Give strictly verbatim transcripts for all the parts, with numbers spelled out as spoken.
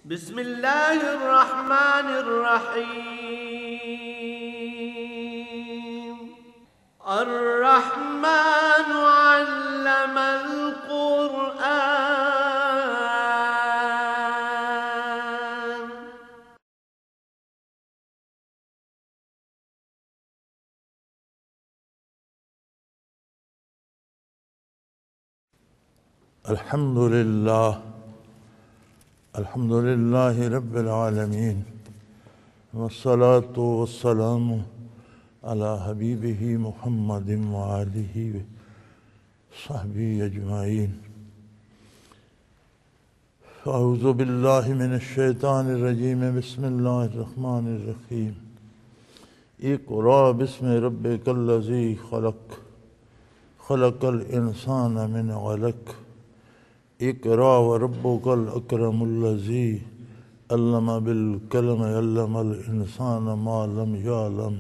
بسم الله الرحمن الرحيم. الرحمن علم القرآن. الحمد لله الحمد لله رب العالمين، والصلاة والسلام على حبيبه محمد وآله وصحبه أجمعين. أعوذ بالله من الشيطان الرجيم. بسم الله الرحمن الرحيم. اقرأ باسم ربك الذي خلق خلق الإنسان من علق اقرأ وربك الأكرم الذي علم بالقلم علم الإنسان ما لم يعلم.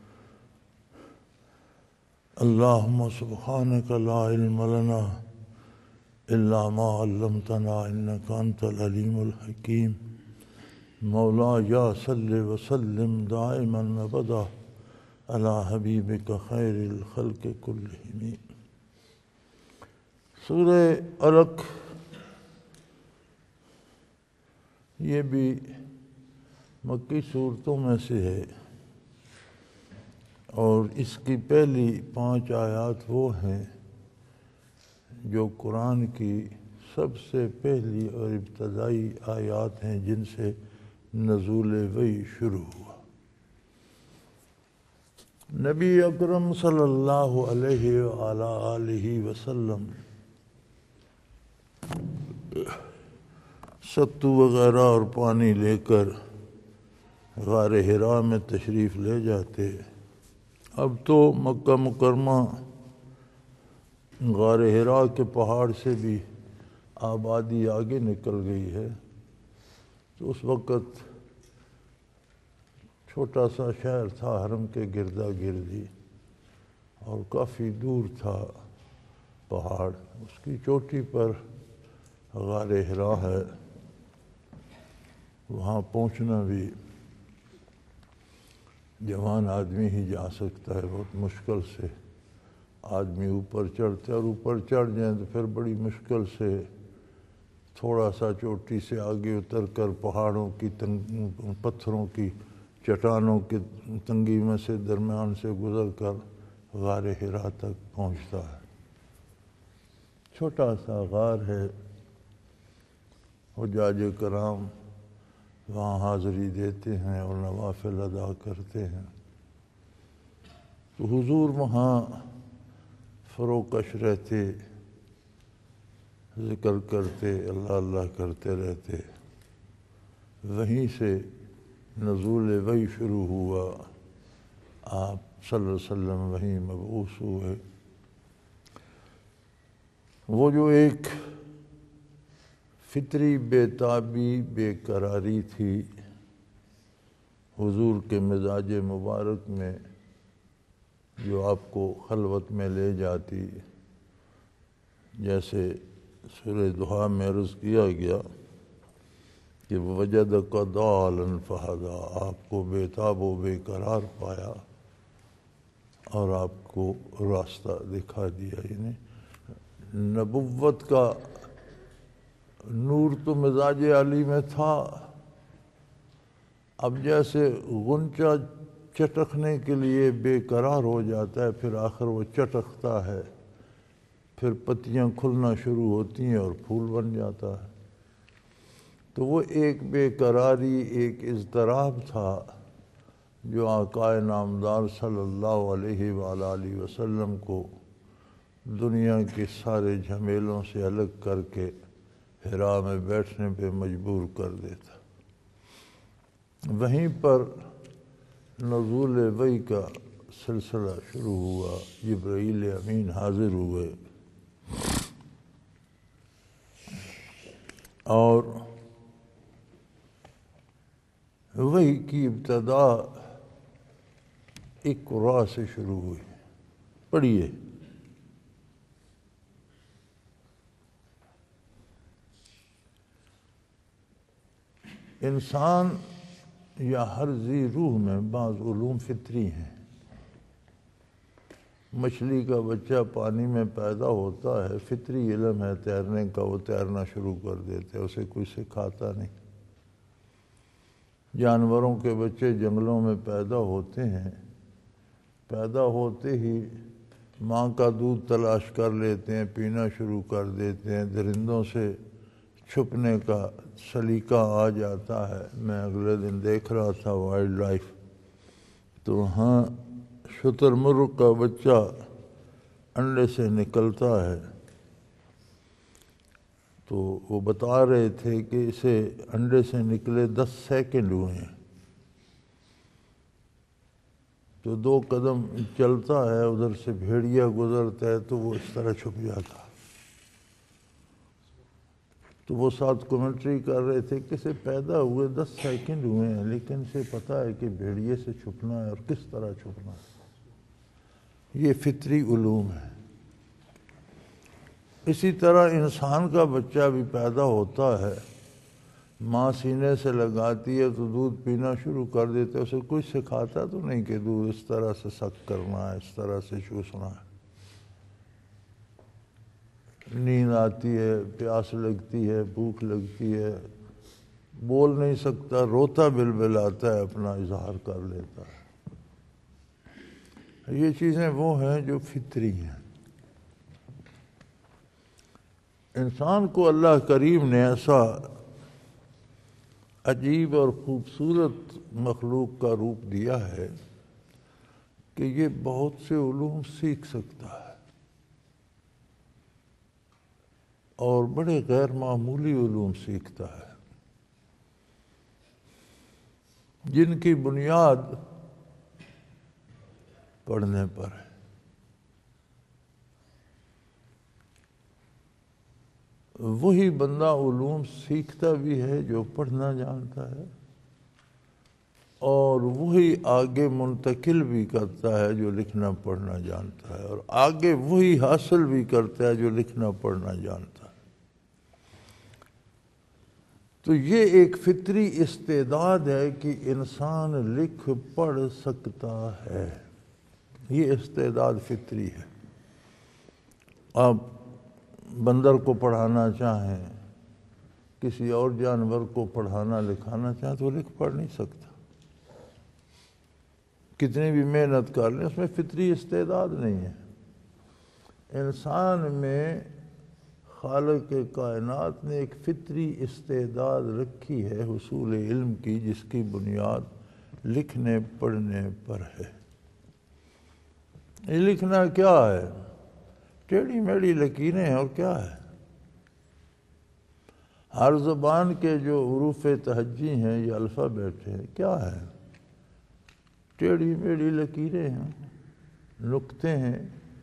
اللهم سبحانك لا علم لنا إلا ما علمتنا إنك أنت العليم الحكيم. مولاي صل وسلم دائما أبدا على حبيبك خير الخلق كلهم. سورہ علق یہ بھی مکی صورتوں میں سے ہے، اور اس کی پہلی پانچ آیات وہ ہیں جو قرآن کی سب سے پہلی اور ابتدائی آیات ہیں جن سے نزول وحی شروع ہوا۔ نبی اکرم صلی اللہ علیہ وآلہ آلہ وسلم ستو وغیرہ اور پانی لے کر غار حرا میں تشریف لے جاتے۔ اب تو مکہ مکرمہ غار حرا کے پہاڑ سے بھی آبادی آگے نکل گئی ہے، تو اس وقت چھوٹا سا شہر تھا حرم کے گردا گردی، اور کافی دور تھا پہاڑ، اس کی چوٹی پر غار حرا ہے۔ وہاں پہنچنا بھی جوان آدمی ہی جا سکتا ہے، بہت مشکل سے آدمی اوپر چڑھتے، اور اوپر چڑھ جائیں تو پھر بڑی مشکل سے تھوڑا سا چوٹی سے آگے اتر کر پہاڑوں کی تنگ پتھروں کی چٹانوں کی تنگی میں سے درمیان سے گزر کر غار حرا تک پہنچتا ہے۔ چھوٹا سا غار ہے، حجاج کرام وہاں حاضری دیتے ہیں اور نوافل ادا کرتے ہیں، تو حضور وہاں فروکش رہتے، ذکر کرتے، اللہ اللہ کرتے رہتے۔ وہیں سے نزول وحی شروع ہوا، آپ صلی اللہ علیہ وسلم وہیں مبعوث ہوئے۔ وہ جو ایک فطری بے تابی بے قراری تھی حضور کے مزاج مبارک میں، جو آپ کو خلوت میں لے جاتی، جیسے سورہ ضحیٰ میں عرض کیا گیا کہ وَوَجَدَكَ ضَالًا فَهَدَىٰ، آپ کو بے تاب و بے قرار پایا اور آپ کو راستہ دکھا دیا۔ یعنی نبوت کا نور تو مزاج علی میں تھا، اب جیسے غنچہ چٹکنے کے لیے بے قرار ہو جاتا ہے، پھر آخر وہ چٹکتا ہے، پھر پتیاں کھلنا شروع ہوتی ہیں اور پھول بن جاتا ہے، تو وہ ایک بے قراری، ایک اضطراب تھا جو آقا نامدار صلی اللہ علیہ وآلہ وسلم کو دنیا کے سارے جھمیلوں سے الگ کر کے حرا میں بیٹھنے پہ مجبور کر دیتا۔ وہیں پر نزول وحی کا سلسلہ شروع ہوا، جبرائیل امین حاضر ہوئے، اور وحی کی ابتدا اقرا سے شروع ہوئی۔ پڑھیے۔ انسان یا ہر ذی روح میں بعض علوم فطری ہیں۔ مچھلی کا بچہ پانی میں پیدا ہوتا ہے، فطری علم ہے تیرنے کا، وہ تیرنا شروع کر دیتے، اسے کوئی سکھاتا نہیں۔ جانوروں کے بچے جنگلوں میں پیدا ہوتے ہیں، پیدا ہوتے ہی ماں کا دودھ تلاش کر لیتے ہیں، پینا شروع کر دیتے ہیں، درندوں سے چھپنے کا سلیقہ آ جاتا ہے۔ میں اگلے دن دیکھ رہا تھا وائلڈ لائف، تو وہاں شتر مرغ کا بچہ انڈے سے نکلتا ہے، تو وہ بتا رہے تھے کہ اسے انڈے سے نکلے دس سیکنڈ ہوئے ہیں، تو دو قدم چلتا ہے، ادھر سے بھیڑیا گزرتا ہے تو وہ اس طرح چھپ جاتا ہے۔ تو وہ ساتھ کمنٹری کر رہے تھے کہ اسے پیدا ہوئے دس سیکنڈ ہوئے ہیں، لیکن اسے پتہ ہے کہ بھیڑیے سے چھپنا ہے اور کس طرح چھپنا ہے۔ یہ فطری علوم ہے۔ اسی طرح انسان کا بچہ بھی پیدا ہوتا ہے، ماں سینے سے لگاتی ہے تو دودھ پینا شروع کر دیتے، اسے کوئی سکھاتا تو نہیں کہ دودھ اس طرح سے سک کرنا ہے، اس طرح سے چوسنا ہے۔ نیند آتی ہے، پیاس لگتی ہے، بھوک لگتی ہے، بول نہیں سکتا، روتا بلبلاتا ہے، اپنا اظہار کر لیتا ہے۔ یہ چیزیں وہ ہیں جو فطری ہیں۔ انسان کو اللہ کریم نے ایسا عجیب اور خوبصورت مخلوق کا روپ دیا ہے کہ یہ بہت سے علوم سیکھ سکتا ہے، اور بڑے غیر معمولی علوم سیکھتا ہے، جن کی بنیاد پڑھنے پر ہے۔ وہی بندہ علوم سیکھتا بھی ہے جو پڑھنا جانتا ہے، اور وہی آگے منتقل بھی کرتا ہے جو لکھنا پڑھنا جانتا ہے، اور آگے وہی حاصل بھی کرتا ہے جو لکھنا پڑھنا جانتا ہے۔ تو یہ ایک فطری استعداد ہے کہ انسان لکھ پڑھ سکتا ہے، یہ استعداد فطری ہے۔ آپ بندر کو پڑھانا چاہیں، کسی اور جانور کو پڑھانا لکھانا چاہیں تو وہ لکھ پڑھ نہیں سکتا، کتنی بھی محنت کر لیں، اس میں فطری استعداد نہیں ہے۔ انسان میں خالق کائنات نے ایک فطری استعداد رکھی ہے حصول علم کی، جس کی بنیاد لکھنے پڑھنے پر ہے۔ یہ لکھنا کیا ہے؟ ٹیڑھی میڑھی لکیریں ہیں، اور کیا ہے؟ ہر زبان کے جو حروف تہجی ہیں یا الفابیٹ ہیں، کیا ہے؟ ٹیڑھی میڑھی لکیریں ہیں، نقطے ہیں،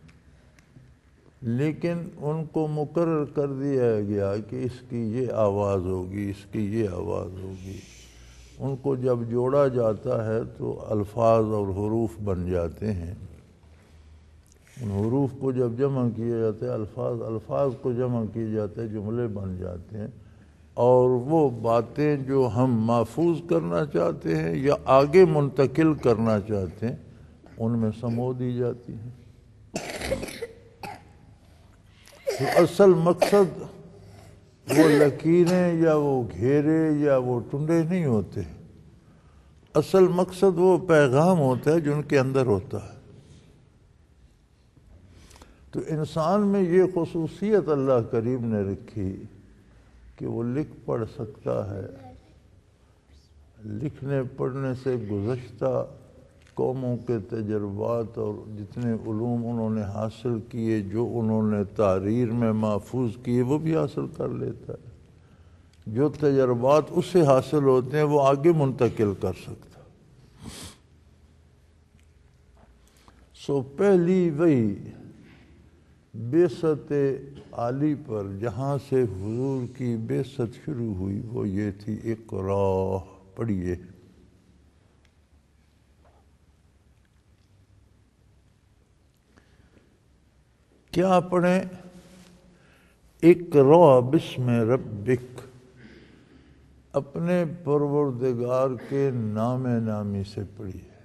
لیکن ان کو مقرر کر دیا گیا کہ اس کی یہ آواز ہوگی، اس کی یہ آواز ہوگی۔ ان کو جب جوڑا جاتا ہے تو الفاظ اور حروف بن جاتے ہیں۔ ان حروف کو جب جمع کیا جاتا ہے، الفاظ الفاظ کو جمع کیے جاتے ہیں، جملے بن جاتے ہیں، اور وہ باتیں جو ہم محفوظ کرنا چاہتے ہیں یا آگے منتقل کرنا چاہتے ہیں ان میں سمو دی جاتی ہیں۔ تو اصل مقصد وہ لکیریں یا وہ گھیرے یا وہ ٹنڈے نہیں ہوتے، اصل مقصد وہ پیغام ہوتا ہے جو ان کے اندر ہوتا ہے۔ تو انسان میں یہ خصوصیت اللہ کریم نے رکھی کہ وہ لکھ پڑھ سکتا ہے۔ لکھنے پڑھنے سے گزشتہ قوموں کے تجربات اور جتنے علوم انہوں نے حاصل کیے، جو انہوں نے تحریر میں محفوظ کیے، وہ بھی حاصل کر لیتا ہے۔ جو تجربات اس سے حاصل ہوتے ہیں وہ آگے منتقل کر سکتا۔ سو پہلی وہی بعثت عالی پر جہاں سے حضور کی بعثت شروع ہوئی وہ یہ تھی، اقرا، پڑھیے۔ کیا پڑھیں؟ اقرا بسم ربک اپنے پروردگار کے نام نامی سے پڑھی ہے۔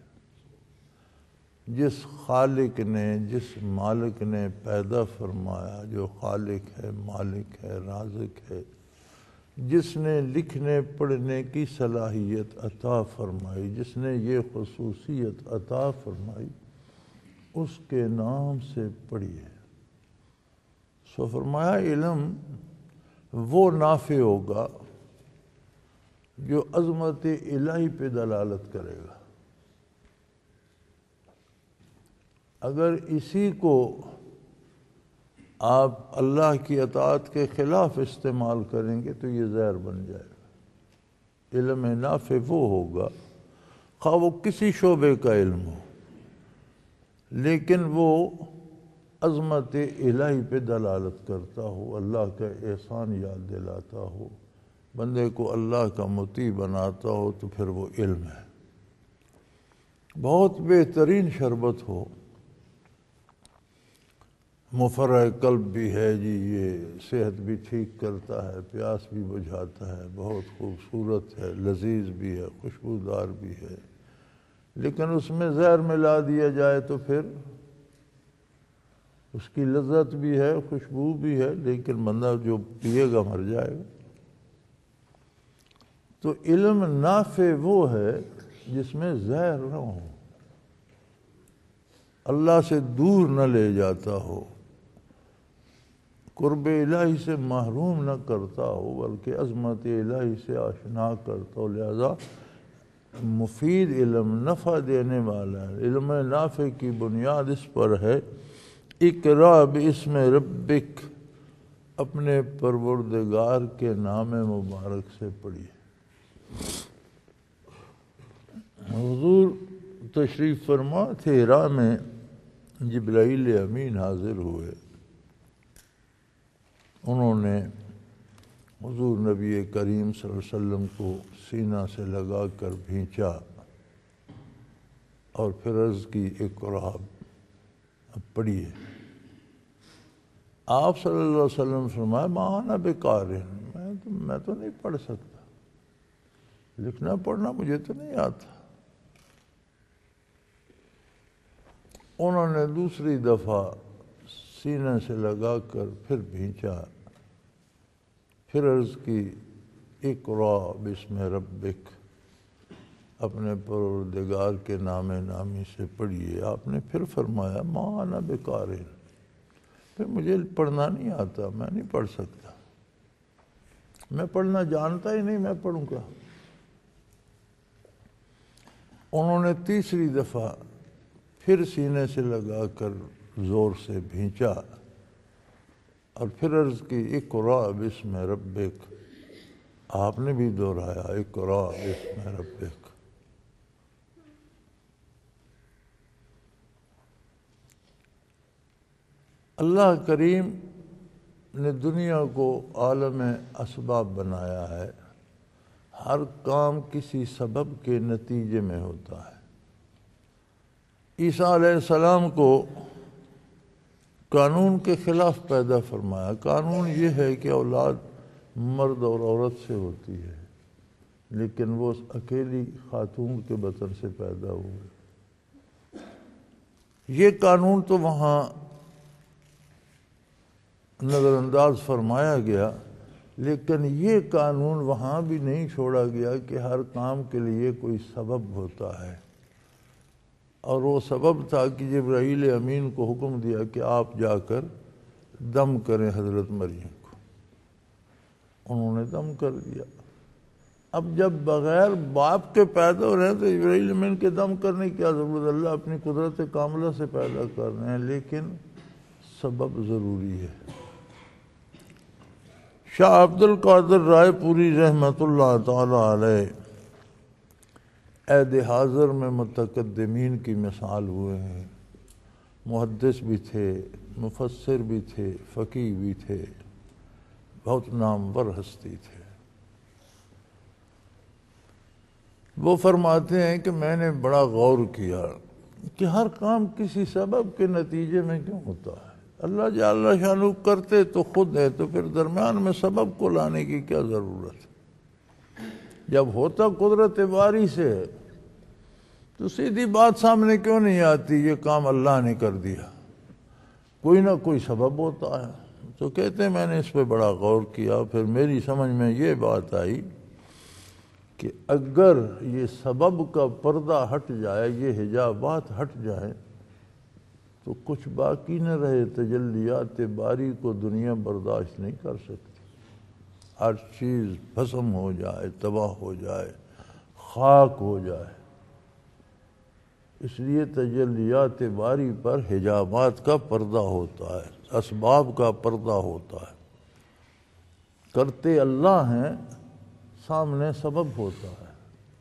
جس خالق نے، جس مالک نے پیدا فرمایا، جو خالق ہے، مالک ہے، رازق ہے، جس نے لکھنے پڑھنے کی صلاحیت عطا فرمائی، جس نے یہ خصوصیت عطا فرمائی، اس کے نام سے پڑھیے۔ سو فرمایا علم وہ نافع ہوگا جو عظمت الہی پہ دلالت کرے گا۔ اگر اسی کو آپ اللہ کی اطاعت کے خلاف استعمال کریں گے تو یہ زہر بن جائے گا۔ علم نافع وہ ہوگا، خواہ وہ کسی شعبے کا علم ہو، لیکن وہ عظمت الہی پہ دلالت کرتا ہو، اللہ کا احسان یاد دلاتا ہو، بندے کو اللہ کا مطیع بناتا ہو، تو پھر وہ علم ہے۔ بہت بہترین شربت ہو، مفرح قلب بھی ہے جی، یہ صحت بھی ٹھیک کرتا ہے، پیاس بھی بجھاتا ہے، بہت خوبصورت ہے، لذیذ بھی ہے، خوشبودار بھی ہے، لیکن اس میں زہر ملا دیا جائے تو پھر اس کی لذت بھی ہے، خوشبو بھی ہے، لیکن بندہ جو پیے گا مر جائے گا۔ تو علم نافع وہ ہے جس میں زہر نہ ہو، اللہ سے دور نہ لے جاتا ہو، قرب الہی سے محروم نہ کرتا ہو، بلکہ عظمت الہی سے آشنا کرتا ہو۔ لہذا مفید علم، نفع دینے والا ہے۔ علم نافع کی بنیاد اس پر ہے، اقرا باسم ربک، اپنے پروردگار کے نام مبارک سے پڑھیے۔ حضور تشریف فرما تھے، راہ میں جبرائیل امین حاضر ہوئے، انہوں نے حضور نبی کریم صلی اللہ علیہ وسلم کو سینہ سے لگا کر بھینچا اور پھر عرض کی، اقرا، اب پڑھیے۔ آپ صلی اللہ علیہ وسلم فرمایا، ما انا بقارئ، میں تو میں تو نہیں پڑھ سکتا، لکھنا پڑھنا مجھے تو نہیں آتا۔ انہوں نے دوسری دفعہ سینے سے لگا کر پھر بھینچا، پھر عرض کی، اقرا باسم ربک، اپنے پروردگار کے نام نامی سے پڑھیے۔ آپ نے پھر فرمایا، ما انا بقارئ، پھر مجھے پڑھنا نہیں آتا، میں نہیں پڑھ سکتا، میں پڑھنا جانتا ہی نہیں، میں پڑھوں گا۔ انہوں نے تیسری دفعہ پھر سینے سے لگا کر زور سے بھینچا اور پھر عرض کی، اقرا باسم ربک، آپ نے بھی دہرایا، اقرا باسم ربک۔ اللہ کریم نے دنیا کو عالم اسباب بنایا ہے، ہر کام کسی سبب کے نتیجے میں ہوتا ہے۔ عیسیٰ علیہ السلام کو قانون کے خلاف پیدا فرمایا۔ قانون یہ ہے کہ اولاد مرد اور عورت سے ہوتی ہے، لیکن وہ اکیلی خاتون کے بطن سے پیدا ہوئے۔ یہ قانون تو وہاں نظر انداز فرمایا گیا، لیکن یہ قانون وہاں بھی نہیں چھوڑا گیا کہ ہر کام کے لیے کوئی سبب ہوتا ہے، اور وہ سبب تھا کہ جبرائیل امین کو حکم دیا کہ آپ جا کر دم کریں حضرت مریم کو۔ انہوں نے دم کر دیا۔ اب جب بغیر باپ کے پیدا ہو رہے ہیں تو جبرائیل امین کے دم کرنے کی کیا ضرورت؟ اللہ اپنی قدرت کاملہ سے پیدا کر رہے ہیں، لیکن سبب ضروری ہے۔ شاہ عبد القادر رائے پوری رحمۃ اللہ تعالی علیہ عہد حاضر میں متقدمین کی مثال ہوئے ہیں، محدث بھی تھے، مفسر بھی تھے، فقیہ بھی تھے، بہت نامور ہستی تھے۔ وہ فرماتے ہیں کہ میں نے بڑا غور کیا کہ ہر کام کسی سبب کے نتیجے میں کیوں ہوتا ہے؟ اللہ جل شانہ کرتے تو خود ہے، تو پھر درمیان میں سبب کو لانے کی کیا ضرورت ہے؟ جب ہوتا قدرت باری سے تو سیدھی بات سامنے کیوں نہیں آتی یہ کام اللہ نے کر دیا؟ کوئی نہ کوئی سبب ہوتا ہے۔ تو کہتے ہیں میں نے اس پہ بڑا غور کیا، پھر میری سمجھ میں یہ بات آئی کہ اگر یہ سبب کا پردہ ہٹ جائے، یہ حجابات ہٹ جائیں، تو کچھ باقی نہ رہے، تجلیات باری کو دنیا برداشت نہیں کر سکتی، ہر چیز بھسم ہو جائے، تباہ ہو جائے، خاک ہو جائے۔ اس لیے تجلیات باری پر حجابات کا پردہ ہوتا ہے، اسباب کا پردہ ہوتا ہے، کرتے اللہ ہیں، سامنے سبب ہوتا ہے۔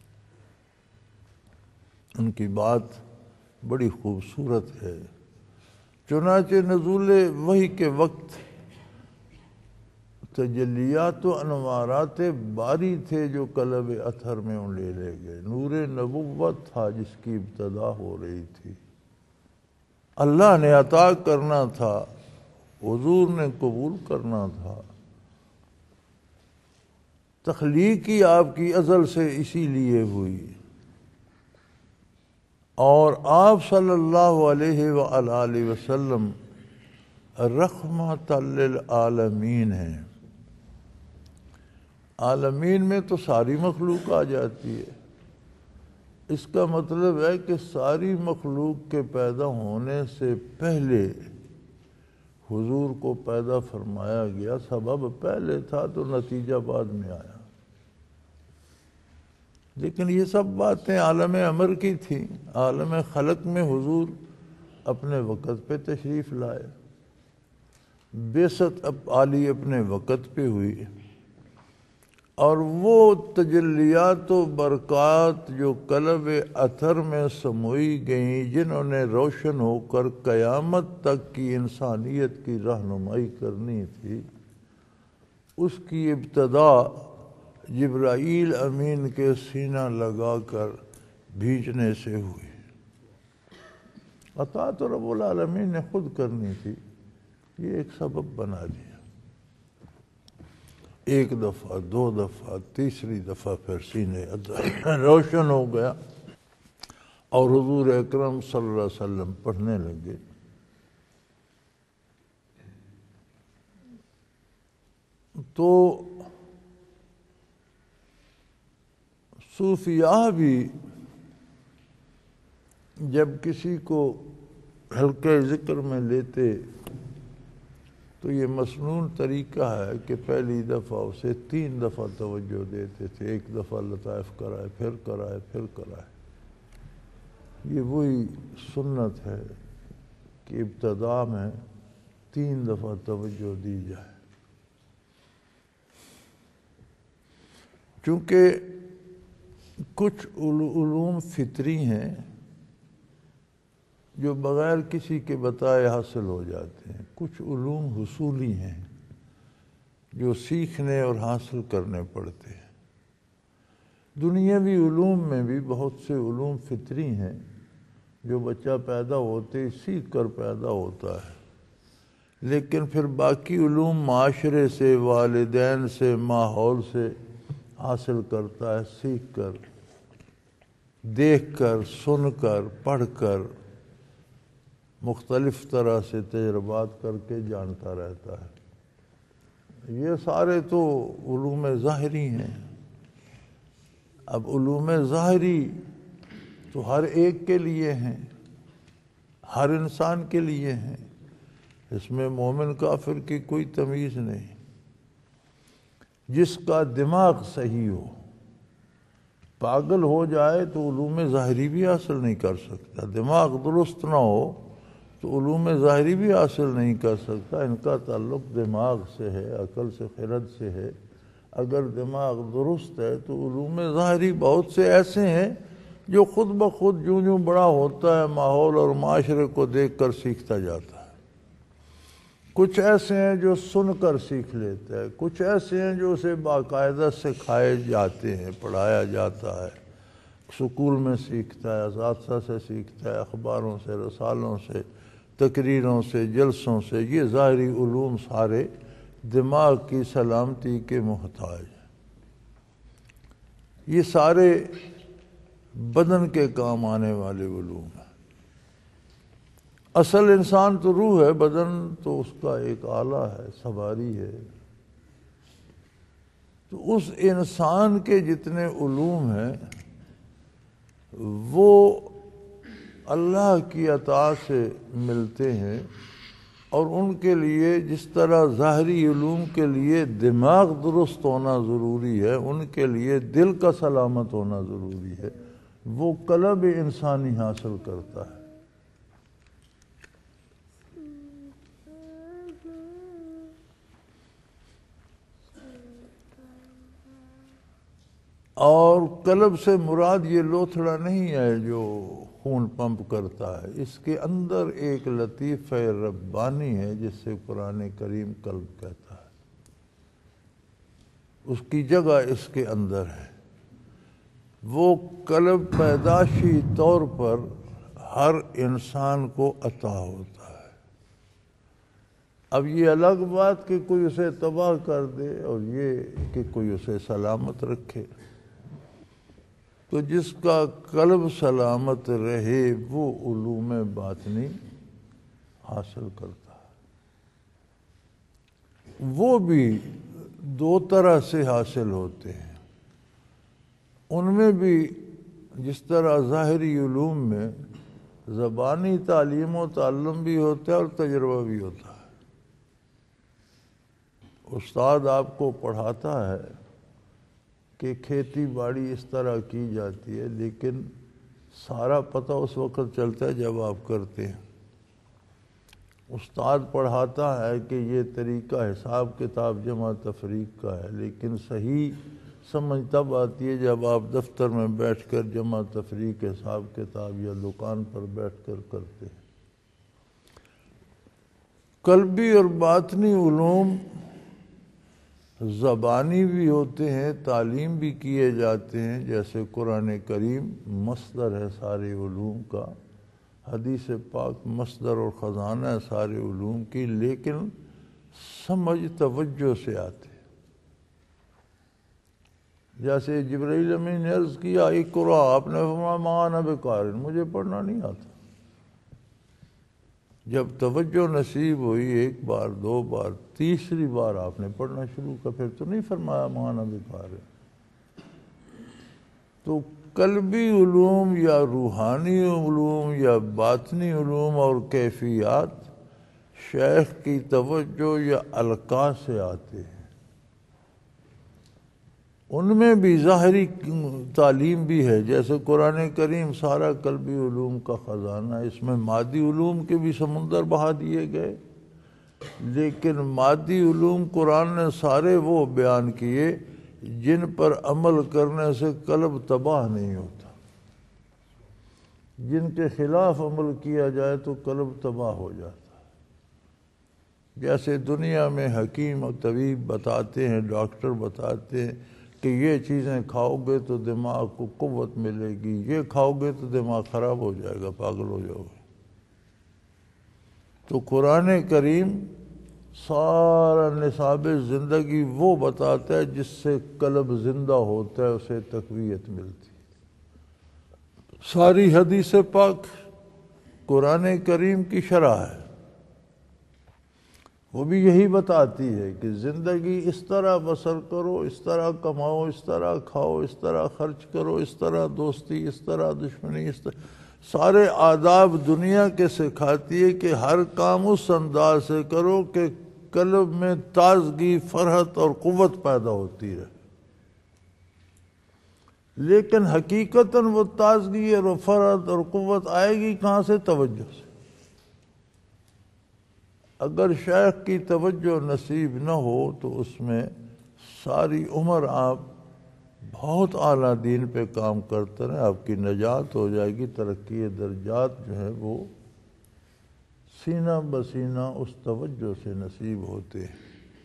ان کی بات بڑی خوبصورت ہے۔ چنانچہ نزول وحی کے وقت تجلیات و انوارات باری تھے جو قلب اطہر میں ان لے لے گئے، نور نبوت تھا جس کی ابتدا ہو رہی تھی، اللہ نے عطا کرنا تھا، حضور نے قبول کرنا تھا۔ تخلیق ہی آپ کی ازل سے اسی لیے ہوئی، اور آپ صلی اللہ علیہ وآلہ وسلم رحمت للعالمین ہیں۔ عالمین میں تو ساری مخلوق آ جاتی ہے۔ اس کا مطلب ہے کہ ساری مخلوق کے پیدا ہونے سے پہلے حضور کو پیدا فرمایا گیا، سبب پہلے تھا تو نتیجہ بعد میں آیا۔ لیکن یہ سب باتیں عالم امر کی تھیں۔ عالم خلق میں حضور اپنے وقت پہ تشریف لائے، بعثت اب عالی اپنے وقت پہ ہوئی، اور وہ تجلیات و برکات جو قلب اطہر میں سموئی گئیں، جنہوں نے روشن ہو کر قیامت تک کی انسانیت کی رہنمائی کرنی تھی، اس کی ابتدا جبرائیل امین کے سینہ لگا کر بھیجنے سے ہوئی۔ عطا تو رب العالمین نے خود کرنی تھی، یہ ایک سبب بنا دیا۔ ایک دفعہ، دو دفعہ، تیسری دفعہ پھر سینے روشن ہو گیا، اور حضور اکرم صلی اللہ علیہ وسلم پڑھنے لگے۔ تو صوفیاء بھی جب کسی کو حلقہ ذکر میں لیتے تو یہ مسنون طریقہ ہے کہ پہلی دفعہ اسے تین دفعہ توجہ دیتے تھے، ایک دفعہ لطائف کرائے، پھر کرائے، پھر کرائے۔ یہ وہی سنت ہے کہ ابتدا میں تین دفعہ توجہ دی جائے، چونکہ کچھ علوم فطری ہیں جو بغیر کسی کے بتائے حاصل ہو جاتے ہیں، کچھ علوم حصولی ہیں جو سیکھنے اور حاصل کرنے پڑتے ہیں۔ دنیاوی علوم میں بھی بہت سے علوم فطری ہیں جو بچہ پیدا ہوتے ہی سیکھ کر پیدا ہوتا ہے، لیکن پھر باقی علوم معاشرے سے، والدین سے، ماحول سے حاصل کرتا ہے، سیکھ کر، دیکھ کر، سن کر، پڑھ کر، مختلف طرح سے تجربات کر کے جانتا رہتا ہے۔ یہ سارے تو علوم ظاہری ہیں۔ اب علوم ظاہری تو ہر ایک کے لیے ہیں، ہر انسان کے لیے ہیں، اس میں مومن کافر کی کوئی تمیز نہیں۔ جس کا دماغ صحیح ہو، پاگل ہو جائے تو علوم ظاہری بھی حاصل نہیں کر سکتا، دماغ درست نہ ہو تو علوم ظاہری بھی حاصل نہیں کر سکتا۔ ان کا تعلق دماغ سے ہے، عقل سے، خرد سے ہے۔ اگر دماغ درست ہے تو علوم ظاہری بہت سے ایسے ہیں جو خود بخود جوں جوں بڑا ہوتا ہے ماحول اور معاشرے کو دیکھ کر سیکھتا جاتا ہے۔ کچھ ایسے ہیں جو سن کر سیکھ لیتا ہے، کچھ ایسے ہیں جو اسے باقاعدہ سکھائے جاتے ہیں، پڑھایا جاتا ہے، سکول میں سیکھتا ہے، اساتذہ سے سیکھتا ہے، اخباروں سے، رسالوں سے، تقریروں سے، جلسوں سے۔ یہ ظاہری علوم سارے دماغ کی سلامتی کے محتاج ہیں۔ یہ سارے بدن کے کام آنے والے علوم ہیں۔ اصل انسان تو روح ہے، بدن تو اس کا ایک آلہ ہے، سواری ہے۔ تو اس انسان کے جتنے علوم ہیں وہ اللہ کی عطا سے ملتے ہیں، اور ان کے لیے جس طرح ظاہری علوم کے لیے دماغ درست ہونا ضروری ہے، ان کے لیے دل کا سلامت ہونا ضروری ہے، وہ قلب انسانی حاصل کرتا ہے۔ اور قلب سے مراد یہ لوتھڑا نہیں ہے جو خون پمپ کرتا ہے، اس کے اندر ایک لطیفہ ربانی ہے جس سے قرآن کریم قلب کہتا ہے، اس کی جگہ اس کے اندر ہے۔ وہ قلب پیدائشی طور پر ہر انسان کو عطا ہوتا ہے۔ اب یہ الگ بات کہ کوئی اسے تباہ کر دے اور یہ کہ کوئی اسے سلامت رکھے۔ تو جس کا قلب سلامت رہے وہ علوم باطنی حاصل کرتا ہے۔ وہ بھی دو طرح سے حاصل ہوتے ہیں، ان میں بھی جس طرح ظاہری علوم میں زبانی تعلیم و تعلم بھی ہوتا ہے اور تجربہ بھی ہوتا ہے۔ استاد آپ کو پڑھاتا ہے کہ کھیتی باڑی اس طرح کی جاتی ہے، لیکن سارا پتہ اس وقت چلتا ہے جب آپ کرتے ہیں۔ استاد پڑھاتا ہے کہ یہ طریقہ حساب کتاب جمع تفریق کا ہے، لیکن صحیح سمجھ تب آتی ہے جب آپ دفتر میں بیٹھ کر جمع تفریق حساب کتاب یا دکان پر بیٹھ کر کرتے ہیں۔ قلبی اور باطنی علوم زبانی بھی ہوتے ہیں، تعلیم بھی کیے جاتے ہیں، جیسے قرآن کریم مصدر ہے سارے علوم کا، حدیث پاک مصدر اور خزانہ ہے سارے علوم کی، لیکن سمجھ توجہ سے آتے۔ جیسے جبرائیل امین نے عرض کیا اقرا، آپ نے فرمایا ما انا بقارئ، مجھے پڑھنا نہیں آتا۔ جب توجہ نصیب ہوئی ایک بار دو بار تیسری بار آپ نے پڑھنا شروع کر، پھر تو نہیں فرمایا ما انا بقارئ۔ تو قلبی علوم یا روحانی علوم یا باطنی علوم اور کیفیات شیخ کی توجہ یا القاء سے آتے ہیں۔ ان میں بھی ظاہری تعلیم بھی ہے، جیسے قرآن کریم سارا قلبی علوم کا خزانہ ہے، اس میں مادی علوم کے بھی سمندر بہا دیے گئے، لیکن مادی علوم قرآن نے سارے وہ بیان کیے جن پر عمل کرنے سے قلب تباہ نہیں ہوتا، جن کے خلاف عمل کیا جائے تو قلب تباہ ہو جاتا ہے۔ جیسے دنیا میں حکیم اور طبیب بتاتے ہیں، ڈاکٹر بتاتے ہیں کہ یہ چیزیں کھاؤ گے تو دماغ کو قوت ملے گی، یہ کھاؤ گے تو دماغ خراب ہو جائے گا، پاگل ہو جاؤ گے۔ تو قرآن کریم سارا نصاب زندگی وہ بتاتا ہے جس سے قلب زندہ ہوتا ہے، اسے تقویت ملتی ہے۔ ساری حدیث پاک قرآن کریم کی شرح ہے، وہ بھی یہی بتاتی ہے کہ زندگی اس طرح بسر کرو، اس طرح کماؤ، اس طرح کھاؤ، اس طرح خرچ کرو، اس طرح دوستی، اس طرح دشمنی، اس طرح سارے آداب دنیا کے سکھاتی ہے کہ ہر کام اس انداز سے کرو کہ قلب میں تازگی، فرحت اور قوت پیدا ہوتی ہے۔ لیکن حقیقتاً وہ تازگی اور فرحت اور قوت آئے گی کہاں سے؟ توجہ سے۔ اگر شیخ کی توجہ نصیب نہ ہو تو اس میں ساری عمر آپ بہت اعلیٰ دین پہ کام کرتے رہیں، آپ کی نجات ہو جائے گی، ترقی درجات جو ہے وہ سینہ بسینہ اس توجہ سے نصیب ہوتے ہیں۔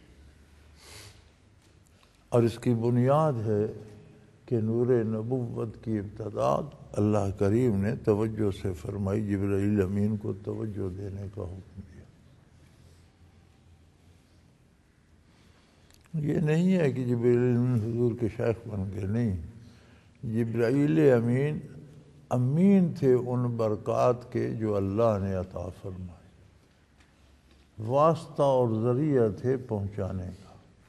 اور اس کی بنیاد ہے کہ نور نبوت کی ابتدا اللہ کریم نے توجہ سے فرمائی، جبرائیل امین کو توجہ دینے کا حکم دیا۔ یہ نہیں ہے کہ جبرائیل امین حضور کے شیخ بن گئے، نہیں، جبرائیل امین امین تھے ان برکات کے جو اللہ نے عطا فرمائے، واسطہ اور ذریعہ تھے پہنچانے کا۔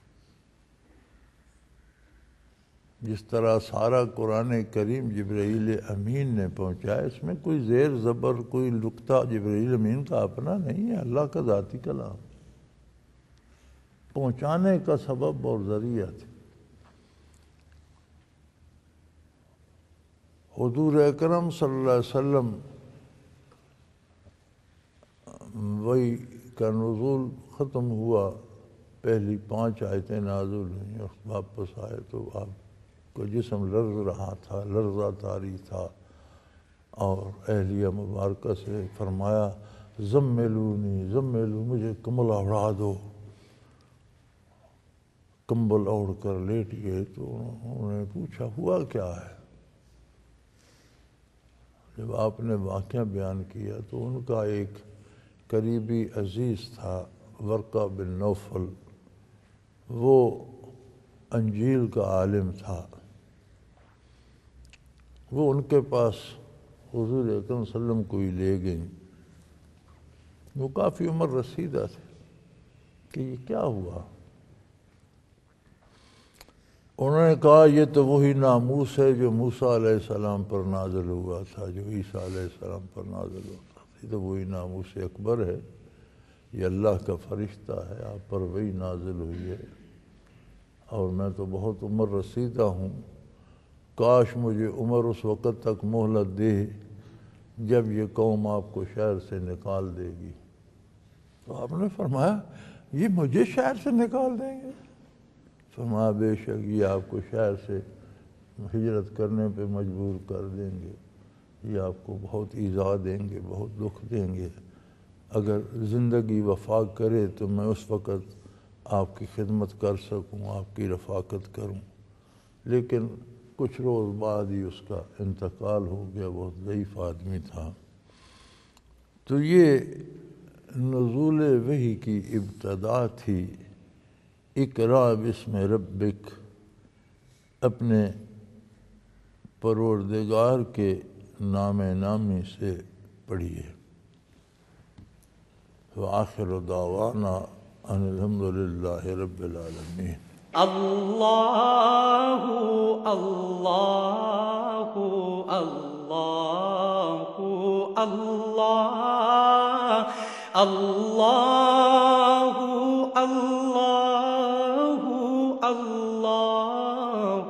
جس طرح سارا قرآن کریم جبرائیل امین نے پہنچایا، اس میں کوئی زیر زبر کوئی نقطہ جبرائیل امین کا اپنا نہیں ہے، اللہ کا ذاتی کلام پہنچانے کا سبب اور ذریعہ تھے۔ حضور اکرم صلی اللہ علیہ وسلم وہی کا نزول ختم ہوا، پہلی پانچ آیتیں نازل ہوئیں اور واپس آئے تو آپ کو جسم لرز رہا تھا، لرزہ طاری تھا، اور اہلیہ مبارکہ سے فرمایا زملونی زملو، مجھے کمبل اوڑھا دو۔ کمبل اوڑھ کر لیٹ گئے تو انہوں نے پوچھا ہوا کیا ہے؟ جب آپ نے واقعہ بیان کیا تو ان کا ایک قریبی عزیز تھا ورقہ بن نوفل، وہ انجیل کا عالم تھا، وہ ان کے پاس حضور اکرم صلی اللہ علیہ وسلم کو ہی لے گئیں۔ وہ کافی عمر رسیدہ تھے کہ یہ کیا ہوا؟ انہوں نے کہا یہ تو وہی ناموس ہے جو موسیٰ علیہ السلام پر نازل ہوا تھا، جو عیسیٰ علیہ السلام پر نازل ہوا تھا، یہ تو وہی ناموس اکبر ہے، یہ اللہ کا فرشتہ ہے، آپ پر وہی نازل ہوئی ہے، اور میں تو بہت عمر رسیدہ ہوں، کاش مجھے عمر اس وقت تک مہلت دے جب یہ قوم آپ کو شہر سے نکال دے گی۔ تو آپ نے فرمایا یہ مجھے شہر سے نکال دیں گے؟ فرمایا بے شک یہ آپ کو شہر سے ہجرت کرنے پہ مجبور کر دیں گے، یہ آپ کو بہت ایذا دیں گے، بہت دکھ دیں گے، اگر زندگی وفا کرے تو میں اس وقت آپ کی خدمت کر سکوں، آپ کی رفاقت کروں، لیکن کچھ روز بعد ہی اس کا انتقال ہو گیا، بہت ضعیف آدمی تھا۔ تو یہ نزول وحی کی ابتدا تھی، اقرا بسم ربک، اپنے پروردگار کے نام نامی سے پڑھیے۔ وآخر دعوانا ان الحمد للہ رب العالمین۔ اللہ اللہ اللہ اللہ اللہ اللہ اللہ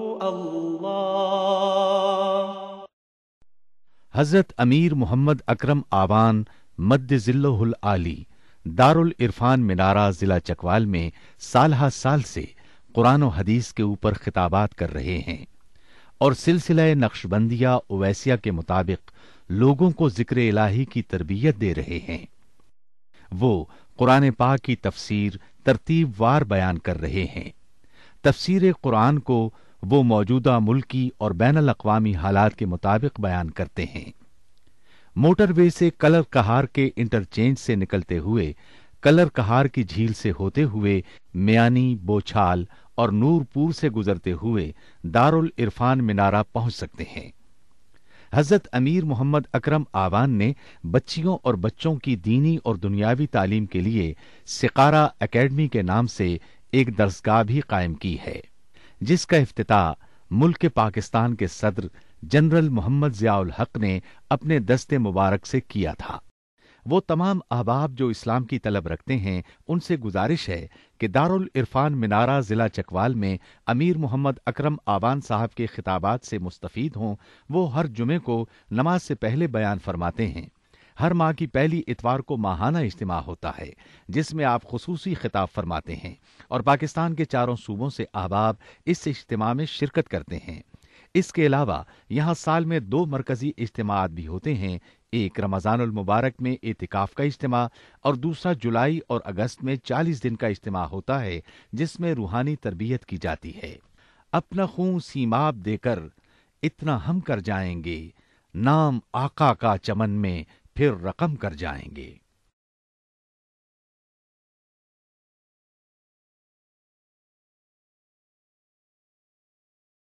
اللہ۔ حضرت امیر محمد اکرم آوان مد ذلہ العالی دارالعرفان منارہ ضلع چکوال میں سالہ سال سے قرآن و حدیث کے اوپر خطابات کر رہے ہیں اور سلسلہ نقشبندیہ اویسیہ کے مطابق لوگوں کو ذکر الہی کی تربیت دے رہے ہیں۔ وہ قرآن پاک کی تفسیر ترتیب وار بیان کر رہے ہیں۔ تفسیر قرآن کو وہ موجودہ ملکی اور بین الاقوامی حالات کے مطابق بیان کرتے ہیں۔ موٹر وے سے کلر کہار کے انٹرچینج سے نکلتے ہوئے کلر کہار کی جھیل سے ہوتے ہوئے میانی، بوچھال اور نور پور سے گزرتے ہوئے دارالعرفان منارہ پہنچ سکتے ہیں۔ حضرت امیر محمد اکرم آوان نے بچیوں اور بچوں کی دینی اور دنیاوی تعلیم کے لیے سقارہ اکیڈمی کے نام سے ایک درسگاہ بھی قائم کی ہے، جس کا افتتاح ملک پاکستان کے صدر جنرل محمد ضیاء الحق نے اپنے دست مبارک سے کیا تھا۔ وہ تمام احباب جو اسلام کی طلب رکھتے ہیں ان سے گزارش ہے کہ دارالعرفان منارہ ضلع چکوال میں امیر محمد اکرم آوان صاحب کے خطابات سے مستفید ہوں۔ وہ ہر جمعے کو نماز سے پہلے بیان فرماتے ہیں۔ ہر ماہ کی پہلی اتوار کو ماہانہ اجتماع ہوتا ہے جس میں آپ خصوصی خطاب فرماتے ہیں اور پاکستان کے چاروں صوبوں سے احباب اس اجتماع میں شرکت کرتے ہیں۔ اس کے علاوہ یہاں سال میں دو مرکزی اجتماعات بھی ہوتے ہیں، ایک رمضان المبارک میں اعتکاف کا اجتماع اور دوسرا جولائی اور اگست میں چالیس دن کا اجتماع ہوتا ہے جس میں روحانی تربیت کی جاتی ہے۔ اپنا خون سیماب دے کر اتنا ہم کر جائیں گے، نام آقا کا چمن میں پھر رقم کر جائیں گے۔